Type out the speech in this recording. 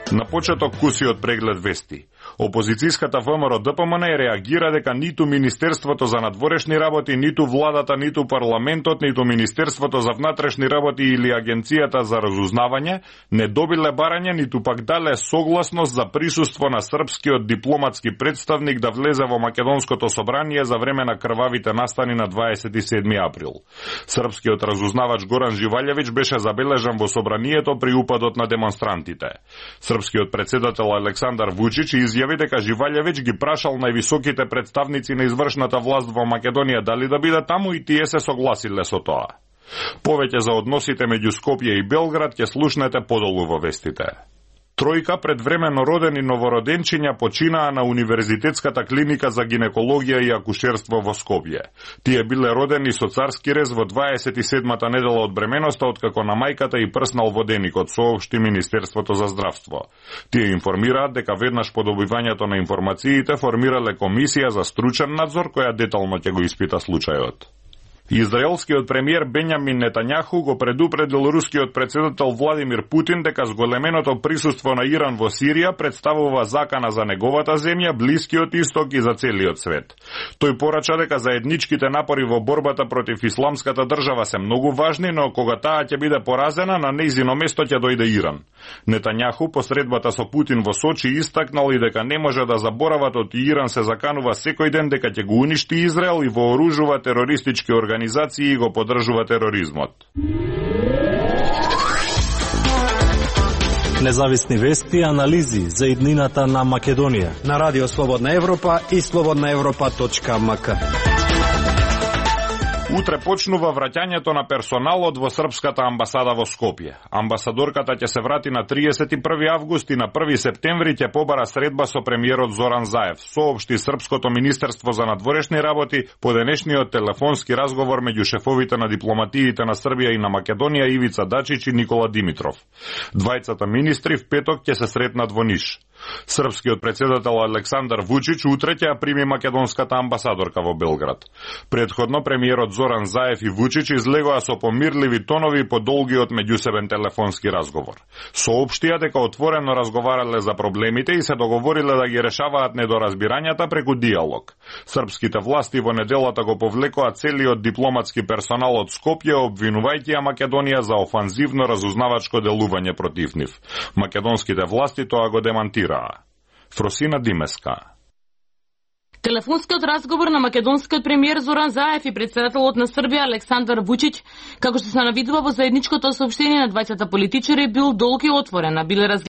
На почеток кусиот преглед вести. Опозицијската ВМРО-ДПМН реагира дека ниту Министерството за надворешни работи, ниту владата, ниту парламентот, ниту Министерството за внатрешни работи или Агенцијата за разузнавање не добиле барање, ниту пак дале согласност за присуство на српскиот дипломатски представник да влезе во Македонското собрание за време на крвавите настани на 27 април. Српскиот разузнавач Горан Живалјевиќ беше забележан во собранието при упадот на демонстрантите. Српскиот председател Александар Вучич изјави дека Живалјевиќ ги прашал највисоките представници на извршната власт во Македонија дали да биде таму и тие се согласиле со тоа. Повеќе за односите меѓу Скопје и Белград ќе слушнете подолу во вестите. Тројка предвремено родени новороденчиња починаа на Универзитетската клиника за гинекологија и акушерство во Скопје. Тие биле родени со царски рез во 27-та недела од бременоста, откако на мајката и прснал воденикот, соопшти Министерството за здравство. Тие информираат дека веднаш по добивањето на информациите формирале комисија за стручен надзор која детално ќе го испита случајот. Израелскиот премиер Бенјамин Нетањаху го предупредил рускиот председател Владимир Путин дека зголеменото присуство на Иран во Сирија представува закана за неговата земја, Блискиот Исток и за целиот свет. Тој порача дека заедничките напори во борбата против исламската држава се многу важни, но кога таа ќе биде поразена, на нејзино место ќе дојде Иран. Нетањаху по средбата со Путин во Сочи истакнал и дека не може да заборават од Иран се заканува секој ден дека ќе го уништи Израел и вооружува терористички организации и го поддржува тероризмот. Независни вести и анализи за иднината на Македонија на Радио Слободна Европа и slobodnaevropa.mk. Утре почнува враќањето на персоналот во српската амбасада во Скопје. Амбасадорката ќе се врати на 31 август и на 1 септември ќе побара средба со премиерот Зоран Заев, соопшти Српското министерство за надворешни работи по денешниот телефонски разговор меѓу шефовите на дипломатиите на Србија и на Македонија Ивица Дачич и Никола Димитров. Двајцата министри в петок ќе се сретнат во Ниш. Српскиот председател Александар Вучич утре ќе ја прими македонската амбасадорка во Белград. Предходно премиерот Зоран Заев и Вучич излегоа со помирливи тонови по долгиот меѓусебен телефонски разговор. Соопштија дека отворено разговарале за проблемите и се договориле да ги решаваат недоразбирањата преку диалог. Српските власти во неделата го повлекоа целиот дипломатски персонал од Скопје, обвинувајќи ја Македонија за офанзивно разузнавачко делување против нив. Македонските власти тоа го демантираа. Фросина Димеска. Телефонскиот разговор на македонскиот премиер Зоран Заев и председателот на Србија Александар Вучич, како што се навидува во заедничкото соопштение на двајцата политичари, бил долг и отворен, биле